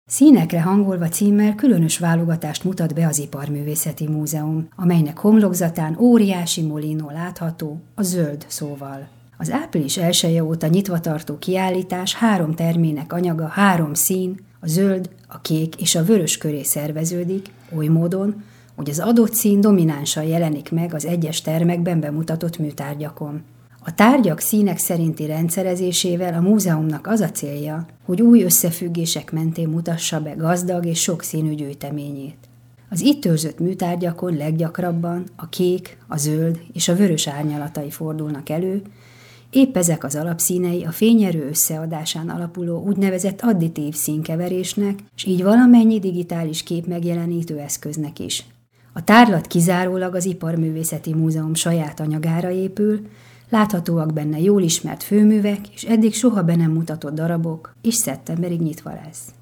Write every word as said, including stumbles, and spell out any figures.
Színekre hangolva címmel különös válogatást mutat be az Iparművészeti Múzeum, amelynek homlokzatán óriási molinó látható, a zöld szóval. Az április elseje óta nyitva tartó kiállítás három termének anyaga három szín, a zöld, a kék és a vörös köré szerveződik, oly módon, hogy az adott szín dominánsan jelenik meg az egyes termekben bemutatott műtárgyakon. A tárgyak színek szerinti rendszerezésével a múzeumnak az a célja, hogy új összefüggések mentén mutassa be gazdag és sokszínű gyűjteményét. Az itt őrzött műtárgyakon leggyakrabban a kék, a zöld és a vörös árnyalatai fordulnak elő, épp ezek az alapszínei a fényerő összeadásán alapuló úgynevezett additív színkeverésnek, és így valamennyi digitális kép megjelenítő eszköznek is. A tárlat kizárólag az Iparművészeti Múzeum saját anyagára épül, láthatóak benne jól ismert főművek és eddig soha be nem mutatott darabok, és szeptemberig nyitva lesz.